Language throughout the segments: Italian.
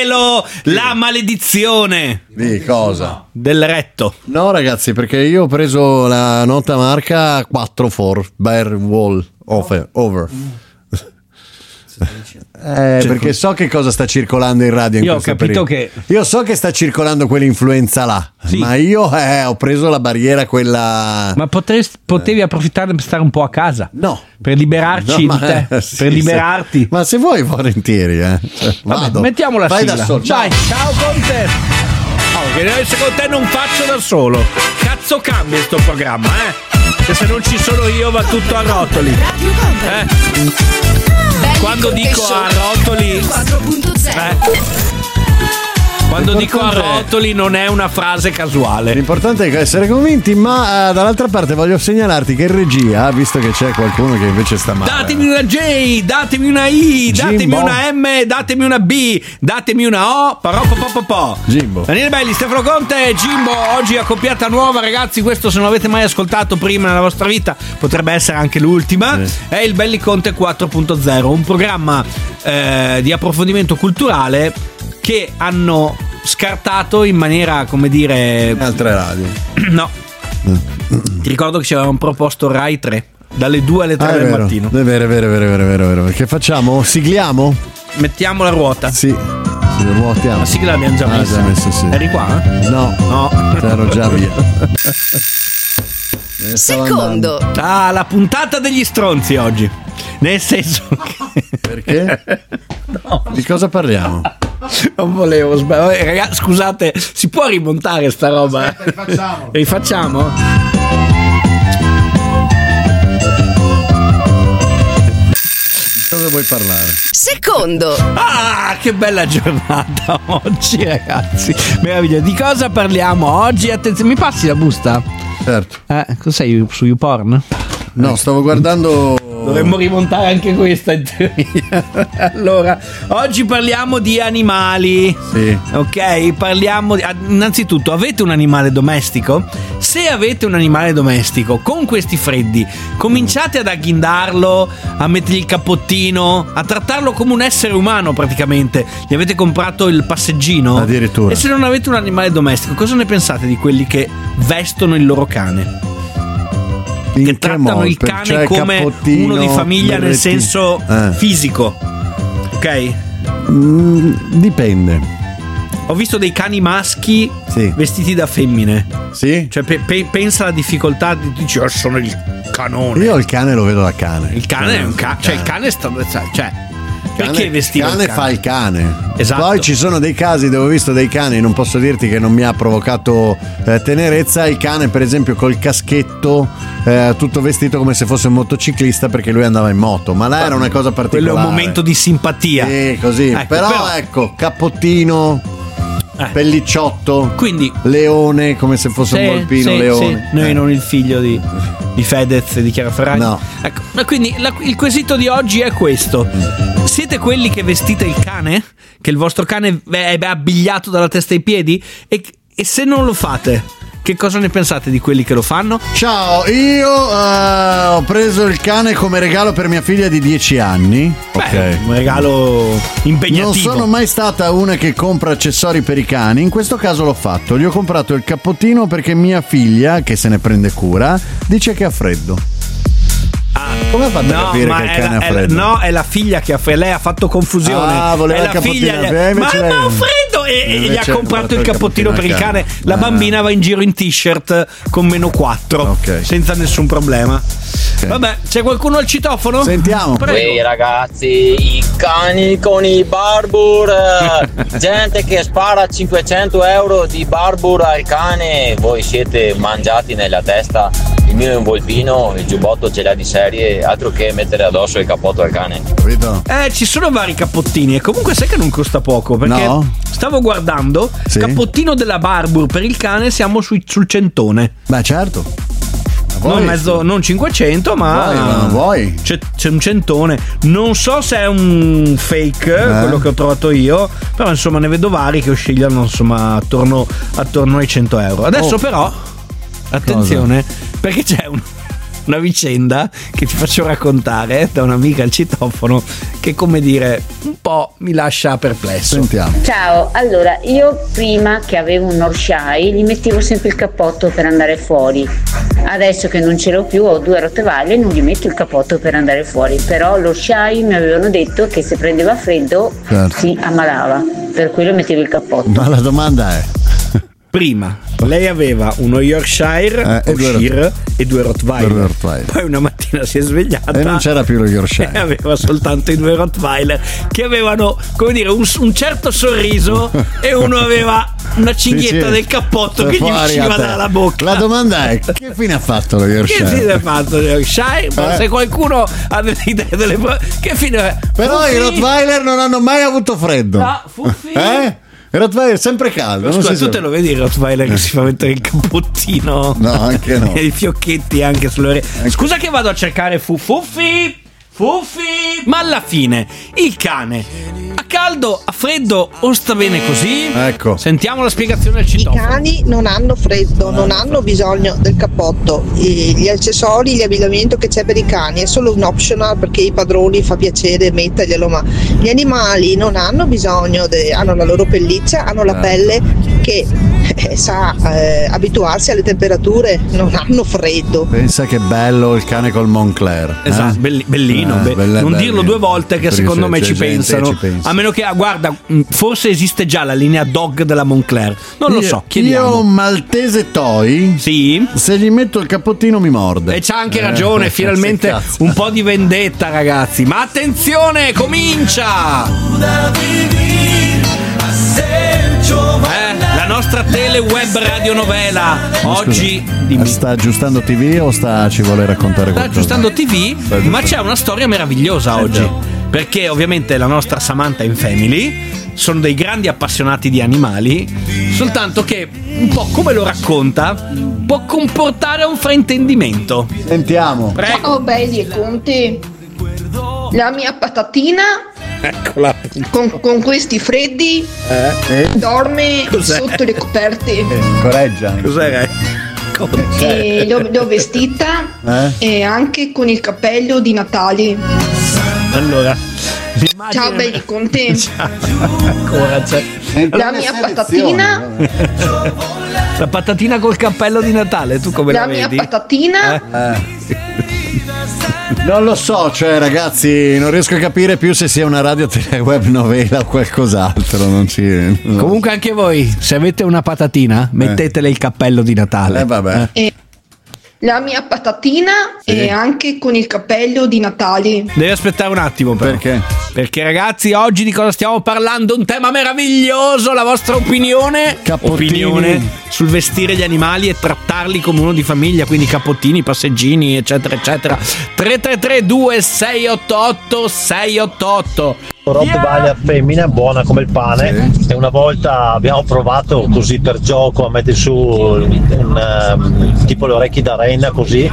cielo la maledizione. Di cosa? Del retto. No ragazzi, perché io ho preso la nota marca 4 for Bear Wall over. Perché so che cosa sta circolando in radio in io ho questo capito periodo. che Io so che sta circolando quell'influenza là, sì. Ma io ho preso la barriera quella. Ma potevi approfittare per stare un po' a casa. No. Per liberarci di te. Sì, per liberarti. sì. Ma se vuoi volentieri Vabbè, mettiamo la Vai sigla. da solo. Dai, ciao con te. Che secondo te non faccio da solo. Cazzo cambia sto programma, Che se non ci sono io va tutto a rotoli. Quando dico a rotoli 4.0 quando dico a rotoli non è una frase casuale. L'importante è essere convinti, ma dall'altra parte voglio segnalarti che in regia, visto che c'è qualcuno che invece sta male. Datemi una J, datemi una I, Jimbo. datemi una M, datemi una B, datemi una O, Jimbo. Daniele Belli, Stefano Conte, Jimbo, oggi accoppiata nuova, ragazzi, questo se non l'avete mai ascoltato prima nella vostra vita, potrebbe essere anche l'ultima, è il Belli Conte 4.0, un programma di approfondimento culturale che hanno scartato in maniera, come dire, altre radio. No. Ti ricordo che ci avevamo proposto Rai 3 dalle 2 alle 3 del mattino. È vero. Che facciamo? Sigliamo? Mettiamo la ruota. Sì, ruotiamo. La sigla l'abbiamo già messa. Sì. Eri qua? No. Ero già via. Secondo. La puntata degli stronzi oggi. Nel senso che... Perché? No. Di cosa parliamo? Non volevo ragazzi, scusate, si può rimontare sta roba? Aspetta, rifacciamo? Cosa vuoi parlare? Secondo. Che bella giornata oggi, ragazzi. Meraviglia. Di cosa parliamo oggi? Attenzione, mi passi la busta? Certo. Cosa sei su YouPorn? No, stavo guardando. Dovremmo rimontare anche questa in teoria. Allora, oggi parliamo di animali. Sì. Ok, parliamo innanzitutto, avete un animale domestico? Se avete un animale domestico con questi freddi, cominciate ad agghindarlo, a mettergli il cappottino, a trattarlo come un essere umano praticamente. Gli avete comprato il passeggino? Addirittura. E se non avete un animale domestico, cosa ne pensate di quelli che vestono il loro cane? Che trattano il cane come uno di famiglia nel senso fisico, ok? Dipende. Ho visto dei cani maschi vestiti da femmine. Sì? Cioè pensa alla difficoltà di dici sono il canone. Io il cane lo vedo da cane. Il cane è un cane. Cioè il cane sta... Cioè perché vestire il cane fa il cane. Esatto. Poi ci sono dei casi dove ho visto dei cani, non posso dirti che non mi ha provocato tenerezza. Il cane per esempio col caschetto, tutto vestito come se fosse un motociclista perché lui andava in moto. Ma là era una cosa particolare. Quello è un momento di simpatia. Sì, così. Però ecco, cappottino, pellicciotto, quindi leone, come se fosse un volpino leone. Noi non il figlio di Fedez e di Chiara Ferragni. No. Ecco, quindi il quesito di oggi è questo: siete quelli che vestite il cane? Che il vostro cane è abbigliato dalla testa ai piedi? E se non lo fate, che cosa ne pensate di quelli che lo fanno? Ciao, io ho preso il cane come regalo per mia figlia di 10 anni. Beh, un regalo impegnativo. Non sono mai stata una che compra accessori per i cani. In questo caso l'ho fatto. Gli ho comprato il cappottino perché mia figlia, che se ne prende cura, dice che ha freddo. Come ha fatto a capire che il cane ha freddo? No, è la figlia che ha freddo. Lei ha fatto confusione. Voleva è il la figlia. Ma ho freddo! E gli ha comprato il cappottino per il cane. La bambina va in giro in t-shirt con -4 senza nessun problema. Vabbè, c'è qualcuno al citofono? Sentiamo. Ehi ragazzi, i cani con i Barbour. Gente che spara 500 euro di Barbour al cane. Voi siete mangiati nella testa. Il mio è un volpino, il giubbotto ce l'ha di serie, altro che mettere addosso il cappotto al cane. Ci sono vari cappottini e comunque sai che non costa poco, perché stavo guardando cappottino della Barbour per il cane, siamo sul centone. Beh, certo. Non 500, ma vuoi. C'è un centone. Non so se è un fake quello che ho trovato io, però insomma ne vedo vari che oscillano insomma attorno ai 100 euro. Adesso però attenzione, perché c'è una vicenda che ti faccio raccontare da un'amica al citofono che, come dire, un po' mi lascia perplesso. Sentiamo. Ciao, allora io prima che avevo un Orshai gli mettevo sempre il cappotto per andare fuori. Adesso che non ce l'ho più, ho 2 Rottweiler e non gli metto il cappotto per andare fuori. Però l'Orshai mi avevano detto che se prendeva freddo si ammalava, per quello mettevo il cappotto. Ma la domanda è: prima lei aveva uno Yorkshire e 2 Rottweiler. Poi una mattina si è svegliata e non c'era più lo Yorkshire e aveva soltanto i 2 Rottweiler che avevano, come dire, un certo sorriso e uno aveva una cinghietta del cappotto che gli usciva dalla bocca. La domanda è: che fine ha fatto lo Yorkshire? Che fine ha fatto lo Yorkshire? Se qualcuno ha delle idee delle che fine. Però Fuffi? i Rottweiler non hanno mai avuto freddo. No, Fuffi? Il Rottweiler è sempre caldo. Scusa, tu te lo vedi il Rottweiler che si fa mettere il cappottino? No, anche no. E i fiocchetti anche sulle orecchie. Scusa che vado a cercare Fuffi! Ma alla fine il cane a caldo, a freddo o sta bene così? Ecco. Sentiamo la spiegazione del citofono. I cani non hanno freddo, non hanno bisogno del cappotto. Gli accessori, gli abbigliamento che c'è per i cani è solo un optional perché i padroni fa piacere metterglielo, ma gli animali non hanno bisogno, hanno la loro pelliccia, hanno la pelle che sa abituarsi alle temperature, non hanno freddo. Pensa che bello il cane col Moncler. Esatto, bellino. Non dirlo 2 volte che secondo me ci pensano. A meno che, guarda, forse esiste già la linea dog della Moncler. Non lo so, chiediamo. Io ho un maltese toy. Sì. Se gli metto il cappottino mi morde. E c'ha anche ragione, finalmente un po' di vendetta, ragazzi. Ma attenzione, comincia! La nostra teleweb radionovela. Oggi sta aggiustando TV o ci vuole raccontare qualcosa? Sta aggiustando TV, ma c'è una storia meravigliosa oggi. Perché ovviamente la nostra Samantha in Family sono dei grandi appassionati di animali, soltanto che un po' come lo racconta può comportare un fraintendimento. Sentiamo. Prego. Ciao belli e conti. La mia patatina, eccola, con questi freddi dorme sotto le coperte. Correggia. Cos'era? E l'ho vestita e anche con il cappello di Natale. Allora, ciao belli con te. Ancora c'è la mia patatina. La patatina col cappello di Natale, tu come la vedi? La mia patatina. Non lo so, cioè ragazzi, non riesco a capire più se sia una radio web novela o qualcos'altro. No. Comunque anche voi, se avete una patatina, mettetele il cappello di Natale. Vabbè. La mia patatina e anche con il cappello di Natale. Devi aspettare un attimo però. Perché? Perché ragazzi, oggi di cosa stiamo parlando? Un tema meraviglioso, la vostra opinione sul vestire gli animali e trattarli come uno di famiglia, quindi cappottini, passeggini, eccetera eccetera. 333 688 688. Rottweiler femmina buona come il pane, e una volta abbiamo provato così per gioco a mettere su tipo le orecchie da renna così,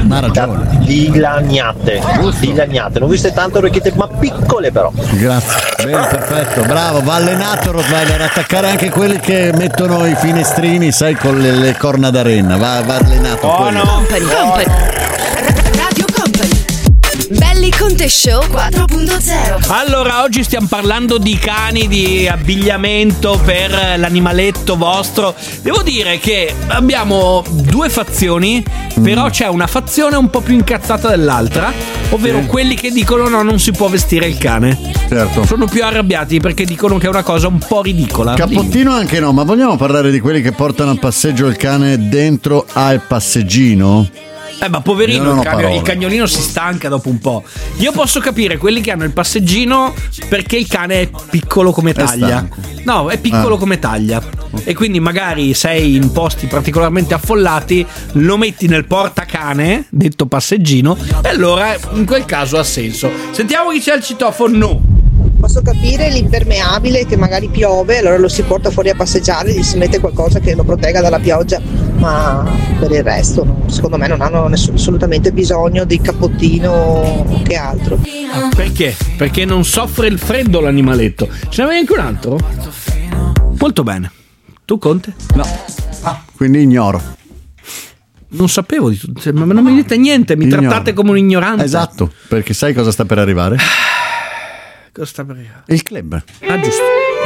dilaniate, non viste tanto orecchiette ma piccole però. Grazie, bene, perfetto, bravo, va allenato Rottweiler, attaccare anche quelli che mettono i finestrini, sai, con le corna da renna, va allenato. Company. Radio Company. Belli Conte Show 4.0. Allora, oggi stiamo parlando di cani, di abbigliamento per l'animaletto vostro. Devo dire che abbiamo 2 fazioni, però c'è una fazione un po' più incazzata dell'altra, ovvero quelli che dicono no, non si può vestire il cane. Certo. Sono più arrabbiati perché dicono che è una cosa un po' ridicola. Cappottino anche no, ma vogliamo parlare di quelli che portano al passeggio il cane dentro al passeggino? Ma poverino, il cagnolino si stanca dopo un po'. Io posso capire quelli che hanno il passeggino perché il cane è piccolo come taglia. No, è piccolo come taglia. E quindi magari sei in posti particolarmente affollati, lo metti nel portacane, detto passeggino, e allora in quel caso ha senso. Sentiamo chi c'è al citofono. Posso capire l'impermeabile che magari piove, allora lo si porta fuori a passeggiare, gli si mette qualcosa che lo protegga dalla pioggia, ma per il resto no, secondo me non hanno assolutamente bisogno di cappottino o che altro. Perché? Perché non soffre il freddo l'animaletto. Ce n'avevi anche un altro? Molto bene. Tu Conte? No. Quindi ignoro. Non sapevo di tutto, ma non mi dite niente, mi trattate come un ignorante. Esatto, perché sai cosa sta per arrivare? Cosa sta per arrivare? Il club. Ah, giusto.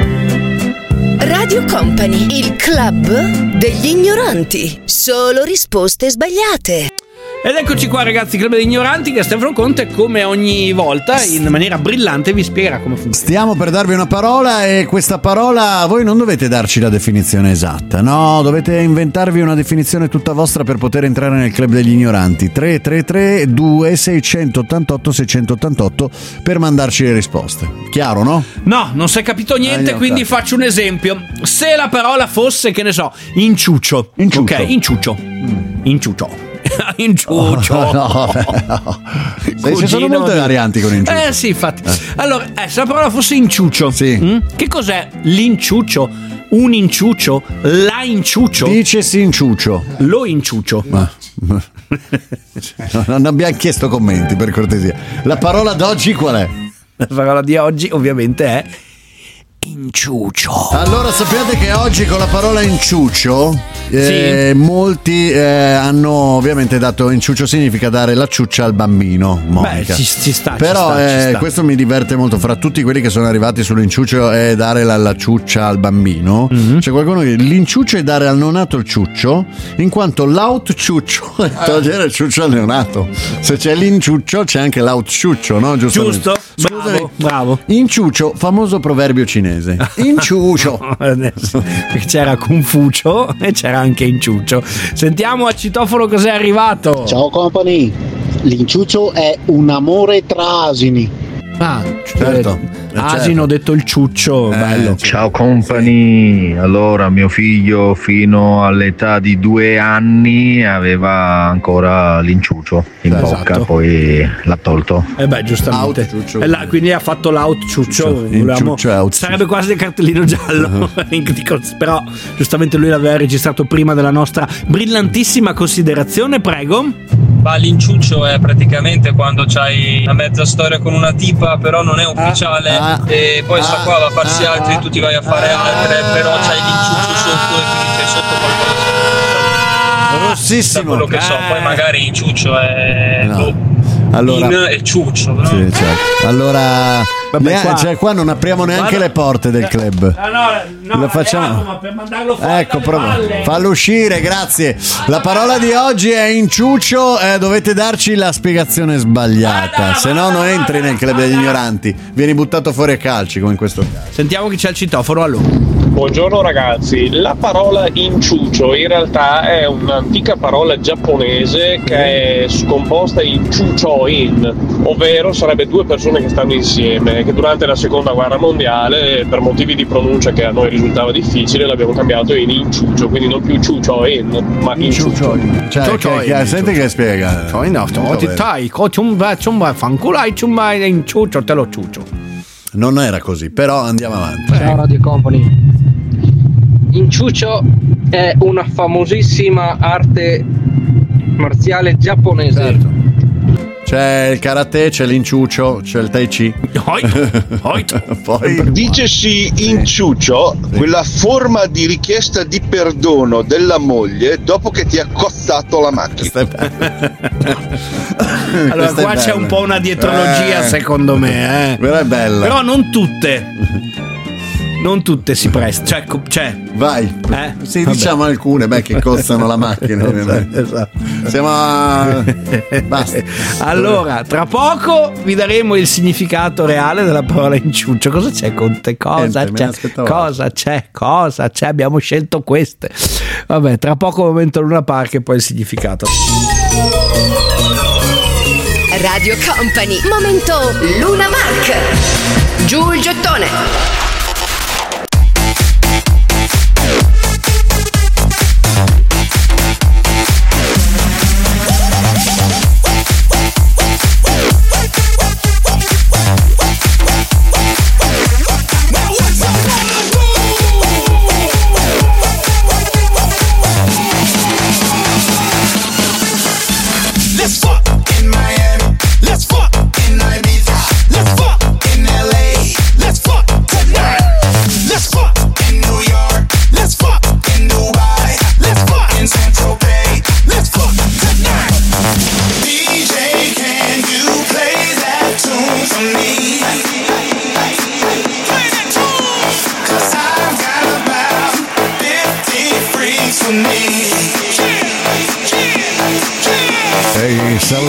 Radio Company, il club degli ignoranti. Solo risposte sbagliate. Ed eccoci qua, ragazzi, Club degli Ignoranti, che Stefano Conte, come ogni volta, in maniera brillante vi spiegherà come funziona. Stiamo per darvi una parola e questa parola voi non dovete darci la definizione esatta, no, dovete inventarvi una definizione tutta vostra per poter entrare nel Club degli Ignoranti. 333-2688-688 per mandarci le risposte. Chiaro, no? No, non si è capito niente, quindi faccio un esempio. Se la parola fosse, che ne so, inciuccio. Inciuccio. Ok, inciuccio. Inciuccio. Inciuccio. No. Ci sono molte varianti con inciuccio. Sì, infatti. Allora, se la parola fosse inciuccio, sì. Che cos'è l'inciuccio? Un inciuccio? La inciuccio? Dicesi inciuccio. Lo inciuccio. Non abbiamo chiesto commenti, per cortesia. La parola d'oggi qual è? La parola di oggi ovviamente è inciuccio. Allora sappiate che oggi con la parola inciuccio molti hanno ovviamente dato, inciuccio significa dare la ciuccia al bambino, Monica. Beh, ci sta. Però ci sta. questo mi diverte molto. Fra tutti quelli che sono arrivati sull'inciuccio e dare la ciuccia al bambino, c'è qualcuno che l'inciuccio è dare al neonato il ciuccio, in quanto l'outciuccio è togliere il ciuccio al neonato. Se c'è l'inciuccio c'è anche l'outciuccio, no? Giusto? Bravo. Inciuccio, famoso proverbio cinese. Inciuccio. C'era Confucio e c'era anche inciuccio. Sentiamo a citofono cos'è arrivato. Ciao company, l'inciuccio è un amore tra asini. Ah, certo. Asino, detto il ciuccio, bello. Ciao company, allora mio figlio fino all'età di 2 anni aveva ancora l'inciuccio in bocca, poi l'ha tolto. Giustamente. Quindi ha fatto l'outciuccio. Sarebbe quasi il cartellino giallo. Però giustamente lui l'aveva registrato prima della nostra brillantissima considerazione, prego. Ma l'inciuccio è praticamente quando c'hai una mezza storia con una tipa, però non è ufficiale, e poi sta qua va a farsi altri, tu ti vai a fare altre, però c'hai l'inciuccio sotto e quindi c'hai sotto qualcosa. Rossissimo. Da quello che so, poi magari inciuccio è allora, in e ciuccio, no? Sì, certo. Allora qua non apriamo neanche le porte del club. No, lo facciamo, ma per mandarlo fuori. Ecco, fallo uscire, grazie. La parola di oggi è inciuccio, dovete darci la spiegazione sbagliata, se no non entri nel club degli ignoranti, vieni buttato fuori a calci come in questo caso. Sentiamo chi c'è al citofono. Allora, buongiorno ragazzi, la parola inciuccio in realtà è un'antica parola giapponese che è scomposta in chucho-in, ovvero sarebbe 2 persone che stanno insieme, che durante la seconda guerra mondiale per motivi di pronuncia che a noi risultava difficile l'abbiamo cambiato in inciuccio, quindi non più chucho-in ma inciuccio. Senti che spiega. Non era così, però andiamo avanti. Ciao Radio Company. Inciuccio è una famosissima arte marziale giapponese. Certo. C'è il karate, c'è l'inciuccio, c'è il tai chi. Poi dicesi inciuccio, quella forma di richiesta di perdono della moglie dopo che ti ha cozzato la macchina. Allora qua c'è un po' una dietrologia secondo me, Però è bella. Però non tutte si prestano, cioè vai. Sì, diciamo alcune, che costano la macchina, ovviamente. Esatto. Basta. Allora, tra poco vi daremo il significato reale della parola inciuccio. Cosa c'è, Conte? Cosa c'è? Abbiamo scelto queste. Vabbè, tra poco momento Luna Park e poi il significato. Radio Company, momento Luna Park. Giù il gettone. Let's fuck in Miami. Let's fuck in Ibiza. Let's fuck in LA. Let's fuck tonight.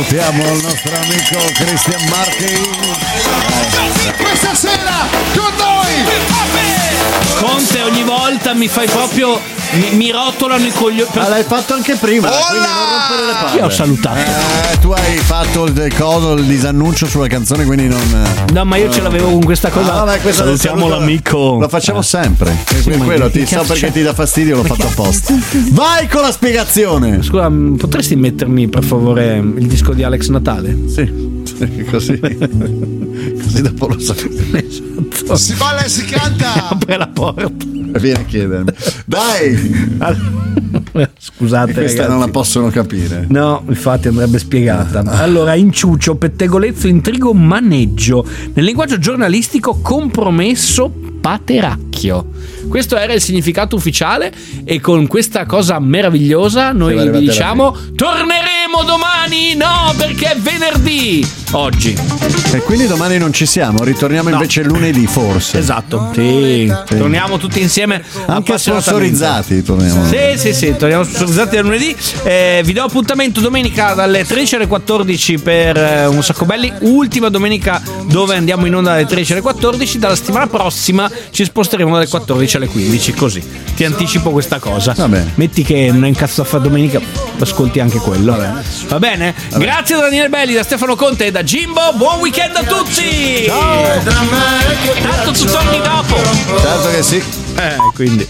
Salutiamo il nostro amico Cristian Marchi. Questa sera con noi Conte, ogni volta mi fai proprio mi rotolano i coglioni. L'hai fatto anche prima, quindi non rompere le palle. Io ho salutato. Tu hai fatto il disannuncio sulla canzone, quindi non. No, ma io ce l'avevo con questa cosa. Salutiamo l'amico. Lo facciamo sempre. Quello ti so perché ti dà fastidio, l'ho fatto apposta. Vai con la spiegazione. Scusa, potresti mettermi per favore il disco di Alex Natale? Sì, così dopo lo sapete. Esatto. si balla e si canta. Apre la porta. Vieni a chiedermi. Dai. Scusate, questa ragazzi, non la possono capire. No, infatti andrebbe spiegata. Allora, inciucio, pettegolezzo, intrigo, maneggio. Nel linguaggio giornalistico, compromesso, pateracchio. Questo era il significato ufficiale e con questa cosa meravigliosa noi vi diciamo torneremo domani, no, perché è venerdì oggi. E quindi domani non ci siamo, ritorniamo invece lunedì forse. Esatto, sì. Torniamo tutti insieme. Anche sponsorizzati torniamo. Sì, torniamo sponsorizzati da lunedì. Vi do appuntamento domenica dalle 13 alle 14 per Un Sacco Belli. Ultima domenica dove andiamo in onda dalle 13 alle 14. Dalla settimana prossima ci sposteremo dalle 14 alle 15. Così ti anticipo questa cosa. Va bene. Metti che non è in cazzo a fare domenica, ascolti anche quello. Va bene? Grazie da Daniele Belli, da Stefano Conte e da Jimbo. Buon weekend a tutti. Ciao. Tanto tu torni dopo. Certo che sì. Quindi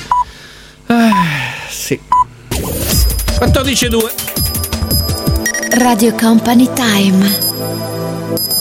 sì. 14:02 Radio Company Time.